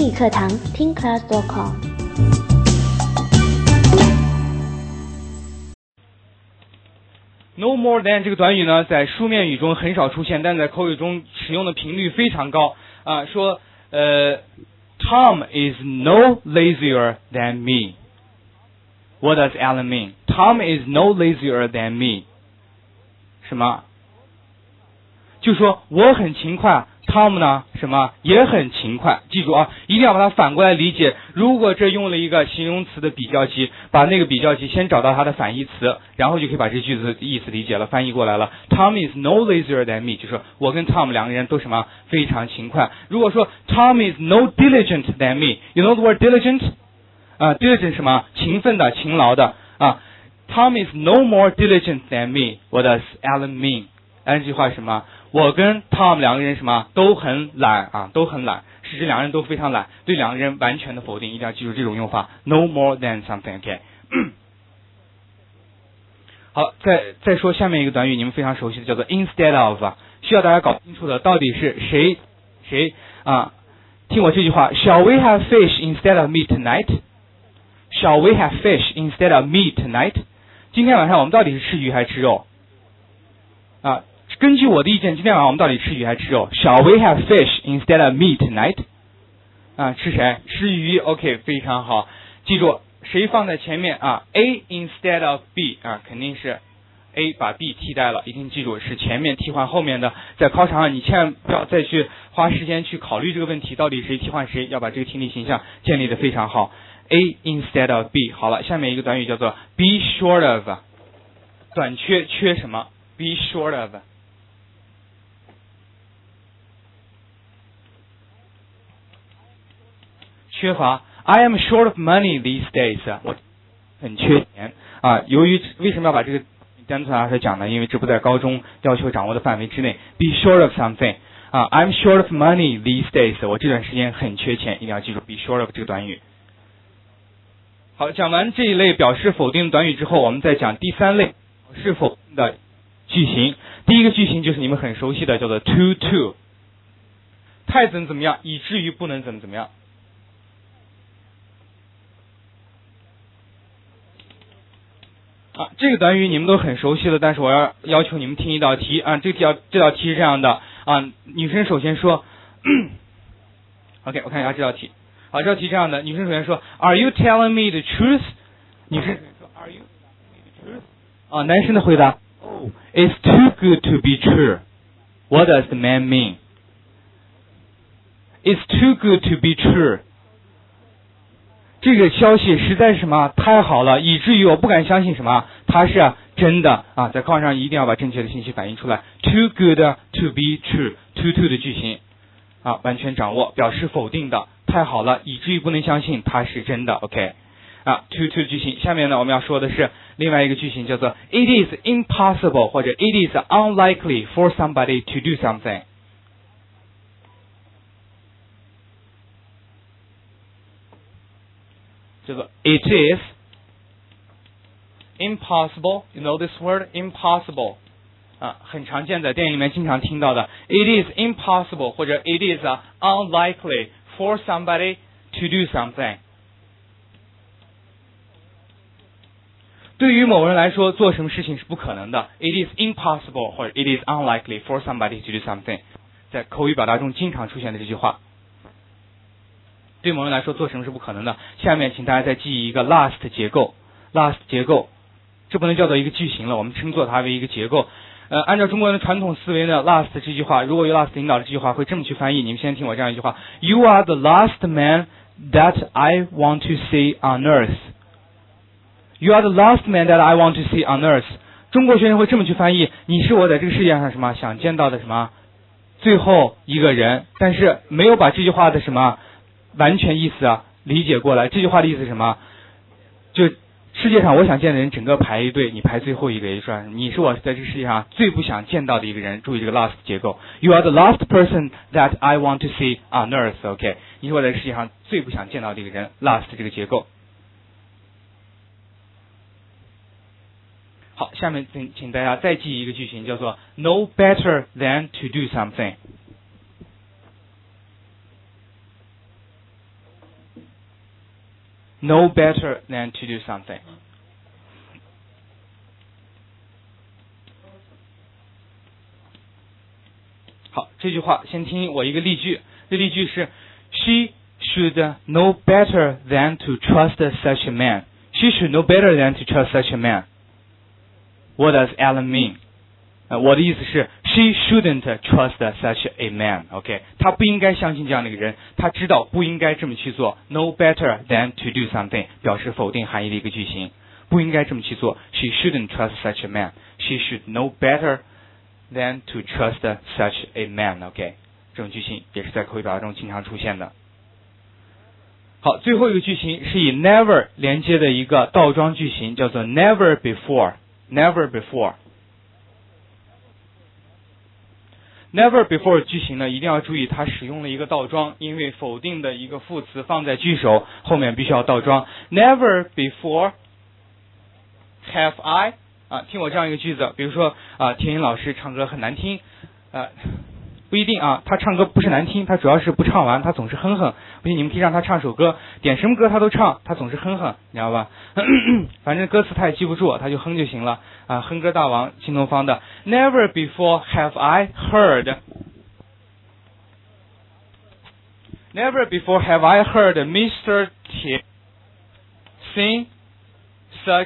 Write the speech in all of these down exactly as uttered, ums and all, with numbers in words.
英语课堂听 class dot com。 No more than 这个短语呢，在书面语中很少出现，但在口语中使用的频率非常高啊。说呃 ，Tom is no lazier than me。What does Alan mean? Tom is no lazier than me。什么？就说我很勤快 ，Tom 呢什么也很勤快。记住啊，一定要把它反过来理解。如果这用了一个形容词的比较级，把那个比较级先找到它的反义词，然后就可以把这句子的意思理解了，翻译过来了。Tom is no lazier than me， 就是我跟 Tom 两个人都什么非常勤快。如果说 Tom is no diligent than me，you know the word diligent？ 啊 ，diligent 什么勤奋的、勤劳的啊。Tom is no more diligent than me。What does Alan mean？ Alan 这句话是什么？我跟 Tom 两个人什么都很懒啊，都很懒，是指两个人都非常懒，对两个人完全的否定，一定要记住这种用法 ，no more than something，OK、okay? 好，再再说下面一个短语，你们非常熟悉的叫做 instead of， 需要大家搞清楚的到底是谁谁啊？听我这句话 ，Shall we have fish instead of meat tonight？Shall we have fish instead of meat tonight？ 今天晚上我们到底是吃鱼还是吃肉？啊？根据我的意见，今天晚上我们到底吃鱼还是吃肉 ？Shall we have fish instead of meat tonight？ 啊，吃谁？吃鱼。OK， 非常好。记住，谁放在前面啊 ？A instead of B 啊，肯定是 A 把 B 替代了。一定记住是前面替换后面的。在考场上，你千万不要再去花时间去考虑这个问题，到底谁替换谁，要把这个听力形象建立的非常好。A instead of B。好了，下面一个短语叫做 be short of， 短缺缺什么 ？Be short of。缺乏 ，I am short of money these days。我很缺钱啊。由于为什么要把这个单词拿出来讲呢？因为这不在高中要求掌握的范围之内。Be short of something 啊 ，I'm short of money these days。我这段时间很缺钱，一定要记住 be short of 这个短语。好，讲完这一类表示否定的短语之后，我们再讲第三类表示否定的句型。第一个句型就是你们很熟悉的，叫做 to to， 太怎么怎么样，以至于不能怎么怎么样。啊，这个短语你们都很熟悉了，但是我要要求你们听一道题啊。这道这道题是这样的啊，女生首先说，OK， 我看一下这道题。好，这道题这样的，女生首先说 ，Are you telling me the truth？ 女生说 ，Are you telling me the truth？ 啊，男生的回答 ，Oh, it's too good to be true. What does the man mean? It's too good to be true. 这个消息实在是什么太好了，以至于我不敢相信什么它是、啊、真的啊！在考场上一定要把正确的信息反映出来。Too good to be true， to to 的句型啊，完全掌握，表示否定的，太好了，以至于不能相信它是真的。OK， 啊 ，to to 句型。下面呢，我们要说的是另外一个句型，叫做 It is impossible 或者 It is unlikely for somebody to do something。叫做 It is impossible, you know this word impossible 啊，很常见，在电影里面经常听到的。It is impossible 或者 It is unlikely for somebody to do something。对于某人来说，做什么事情是不可能的。It is impossible 或者 It is unlikely for somebody to do something， 在口语表达中经常出现的这句话。对某人来说，做什么是不可能的。下面请大家再记忆一个 last 结构 ，last 结构，这不能叫做一个句型了，我们称作它为一个结构。呃，按照中国人的传统思维呢 ，last 这句话，如果有 last 领导的这句话，会这么去翻译。你们先听我这样一句话 ：You are the last man that I want to see on earth. You are the last man that I want to see on earth. 中国学生会这么去翻译：你是我在这个世界上什么想见到的什么最后一个人，但是没有把这句话的什么完全意思啊理解过来。这句话的意思是什么？就世界上我想见的人整个排一队，你排最后一个，也就是说你是我在这个世界上最不想见到的一个人。注意这个 last 结构 ，You are the last person that I want to see on earth。OK， 你是我在这个世界上最不想见到的一个人。last 这个结构。好，下面请请大家再记一个句型，叫做 No better than to do something。 know better than to do something。好，这句话先听我一个例句，这例句是 She should know better than to trust such a man. She should know better than to trust such a man. What does Alan mean? 呃，我的意思是 She shouldn't trust such a man. OK， 她不应该相信这样的一个人，她知道不应该这么去做。Know better than to do something 表示否定含义的一个句型，不应该这么去做。She shouldn't trust such a man. She should know better than to trust such a man. OK， 这种句型也是在口语表达中经常出现的。好，最后一个句型是以 never 连接的一个倒装句型，叫做 never before。never before。never before 句型呢，一定要注意它使用了一个倒装，因为否定的一个副词放在句首后面必须要倒装。Never before have I 啊，听我这样一个句子，比如说啊，田英老师唱歌很难听，啊，不一定啊，他唱歌不是难听，他主要是不唱完，他总是哼哼。不信你们可以让他唱首歌，点什么歌他都唱，他总是哼哼，你知道吧？反正歌词他也记不住，他就哼就行了啊。哼歌大王新东方的 Never before have I heard Never before have I heard Mister T sing such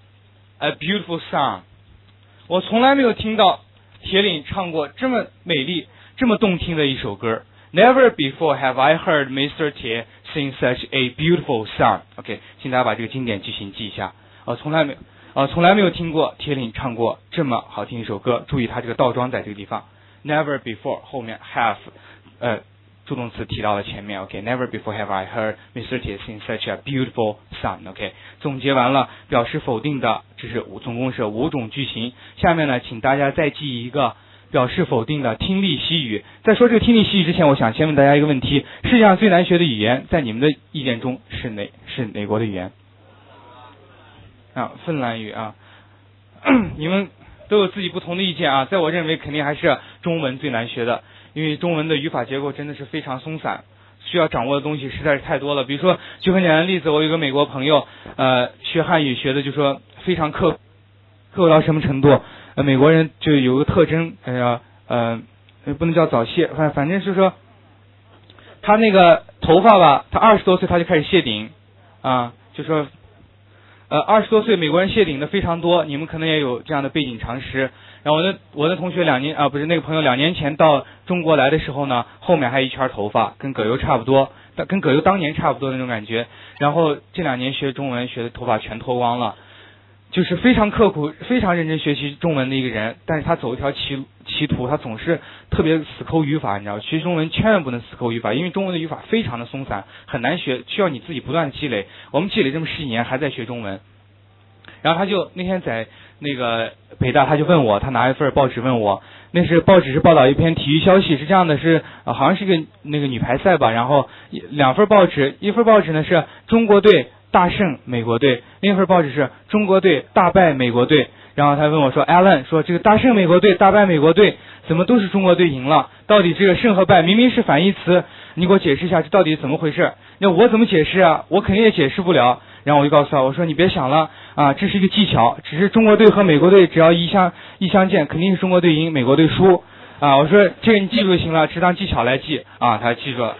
a beautiful song。 我从来没有听到铁岭唱过这么美丽这么动听的一首歌。Never before have I heard Mister T sing such a beautiful song。 OK， 请大家把这个经典句型记一下。呃，从来没有，呃，从来没有听过铁岭唱过这么好听一首歌。注意它这个倒装在这个地方。Never before 后面 have， 呃，助动词提到了前面。OK，Never before have I heard Mister T sing such a beautiful song。 OK， 总结完了表示否定的，这是五总共是五种句型。下面呢，请大家再记一个表示否定的听力习语。在说这个听力习语之前，我想先问大家一个问题：世界上最难学的语言，在你们的意见中是哪是哪国的语言？啊，芬兰语啊。你们都有自己不同的意见啊。在我认为，肯定还是中文最难学的，因为中文的语法结构真的是非常松散，需要掌握的东西实在是太多了。比如说，举很简单的例子，我有个美国朋友，呃，学汉语学的就说非常刻刻苦到什么程度？呃，美国人就有个特征，哎呀，呃，不能叫早泄，反反正是说，他那个头发吧，他二十多岁他就开始谢顶，啊，就说，呃，二十多岁美国人谢顶的非常多，你们可能也有这样的背景常识。然后我的我的同学两年啊，不是那个朋友两年前到中国来的时候呢，后面还有一圈头发，跟葛优差不多，跟葛优当年差不多那种感觉。然后这两年学中文学的头发全脱光了。就是非常刻苦非常认真学习中文的一个人，但是他走一条歧歧途，他总是特别死抠语法，你知道，学中文千万不能死抠语法，因为中文的语法非常的松散，很难学，需要你自己不断的积累。我们积累这么十几年还在学中文。然后他就那天在那个北大，他就问我，他拿一份报纸问我，那是报纸是报道一篇体育消息，是这样的，是、呃、好像是一个那个女排赛吧，然后两份报纸，一份报纸呢是中国队大胜美国队，另一份报纸是中国队大败美国队。然后他问我说 Alan 说这个大胜美国队大败美国队怎么都是中国队赢了，到底这个胜和败明明是反义词，你给我解释一下这到底怎么回事？那我怎么解释啊？我肯定也解释不了。然后我就告诉他，我说你别想了啊，这是一个技巧，只是中国队和美国队只要一相一相见，肯定是中国队赢美国队输啊。我说这个你记住就行了，只当技巧来记啊。他记住了。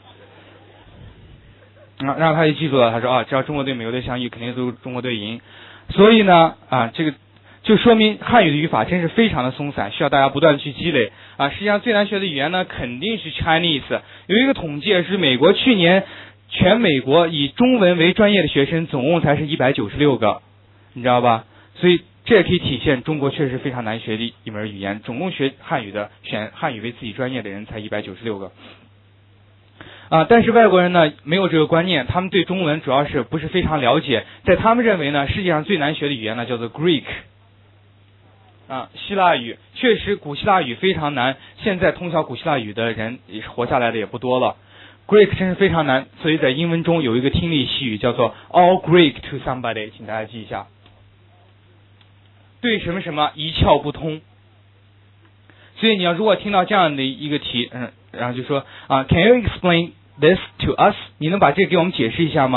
啊，然后他就记住了，他说啊，只要中国队、美国队相遇，肯定都是中国队赢。所以呢，啊，这个就说明汉语的语法真是非常的松散，需要大家不断的去积累啊。实际上最难学的语言呢，肯定是 Chinese。有一个统计是美国去年全美国以中文为专业的学生总共才是一百九十六个，你知道吧？所以这也可以体现中国确实非常难学的一门语言，总共学汉语的选汉语为自己专业的人才一百九十六个。啊，但是外国人呢没有这个观念，他们对中文主要是不是非常了解，在他们认为呢，世界上最难学的语言呢叫做 Greek， 啊，希腊语，确实古希腊语非常难，现在通晓古希腊语的人活下来的也不多了。Greek 真是非常难，所以在英文中有一个听力习语叫做 All Greek to somebody， 请大家记一下，对什么什么一窍不通。所以你要如果听到这样的一个题，嗯，然后就说啊 ，Can you explain this to us？ 你能把这个给我们解释一下吗？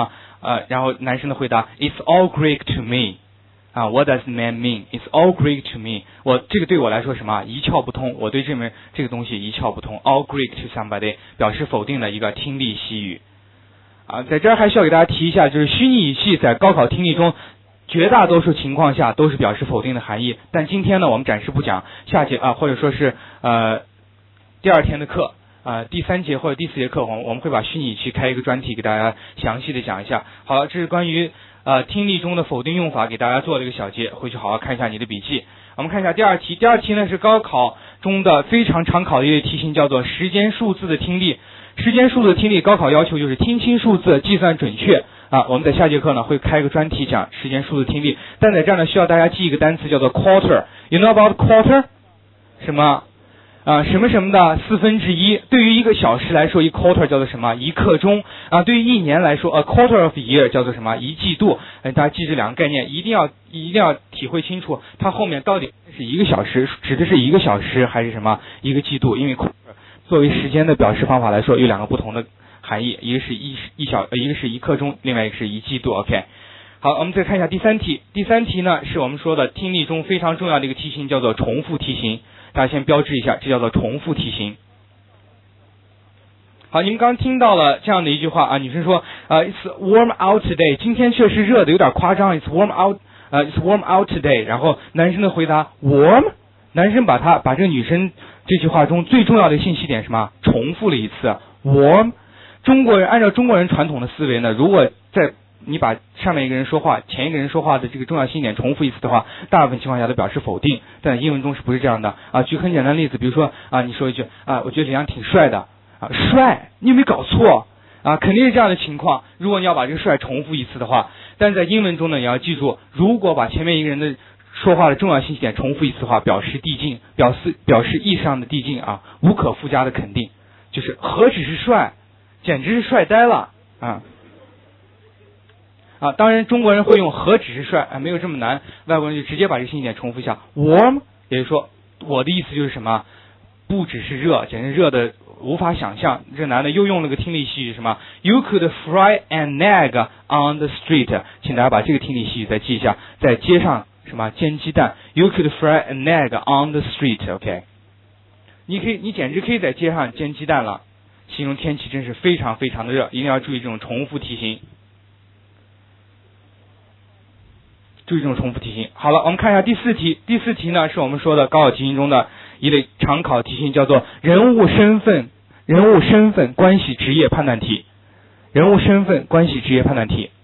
呃，然后男生的回答 It's all Greek to me。啊 ，What does man mean? It's all Greek to me。我这个对我来说什么一窍不通，我对这门这个东西一窍不通。All Greek to somebody 表示否定的一个听力习语。啊，在这儿还需要给大家提一下，就是虚拟语气在高考听力中绝大多数情况下都是表示否定的含义。但今天呢，我们暂时不讲，下节啊，或者说是呃第二天的课啊、呃，第三节或者第四节课，我们我们会把虚拟语气开一个专题给大家详细的讲一下。好了，这是关于。呃，听力中的否定用法给大家做了一个小结，回去好好看一下你的笔记。我们看一下第二题，第二题呢是高考中的非常常考的一类题型，叫做时间数字的听力。时间数字的听力高考要求就是听清数字，计算准确啊。我们在下节课呢会开一个专题讲时间数字听力，但在这儿呢需要大家记一个单词叫做 quarter。You know about quarter？ 什么？啊，什么什么的四分之一，对于一个小时来说，一 quarter 叫做什么？一刻钟啊。对于一年来说 ，a quarter of a year 叫做什么？一季度。哎，大家记这两个概念，一定要一定要体会清楚，它后面到底是一个小时，指的是一个小时还是什么一个季度？因为 quarter 作为时间的表示方法来说，有两个不同的含义，一个是一一小，一个是一刻钟，另外一个是一季度。OK。好，我们再看一下第三题。第三题呢是我们说的听力中非常重要的一个题型，叫做重复题型。大家先标志一下，这叫做重复题型。好，你们刚听到了这样的一句话啊，女生说，呃 ，It's warm out today， 今天确实热的有点夸张 ，It's warm out， 呃 ，It's warm out today。然后男生的回答 warm， 男生把他把这个女生这句话中最重要的信息点什么重复了一次 warm。中国人按照中国人传统的思维呢，如果在你把上面一个人说话，前一个人说话的这个重要信息点重复一次的话，大部分情况下都表示否定。但英文中是不是这样的啊？举很简单的例子，比如说啊，你说一句啊，我觉得李阳挺帅的啊，帅，你有没有搞错啊？肯定是这样的情况。如果你要把这个帅重复一次的话，但是在英文中呢，你要记住，如果把前面一个人的说话的重要信息点重复一次的话，表示递进，表示表示意识上的递进啊，无可附加的肯定，就是何止是帅，简直是帅呆了啊！啊，当然中国人会用何止是帅啊，没有这么难，外国人就直接把这个信息点重复一下 warm， 也就是说我的意思就是什么，不只是热，简直热的无法想象。这男的又用了个听力习语什么 You could fry an egg on the street， 请大家把这个听力习语再记一下，在街上什么煎鸡蛋 You could fry an egg on the street。 OK， 你可以你简直可以在街上煎鸡蛋了，形容天气真是非常非常的热，一定要注意这种重复题型，注意这种重复题型。好了，我们看一下第四题。第四题呢是我们说的高考题型中的一类常考题型，叫做人物身份人物身份关系职业判断题。人物身份关系职业判断题。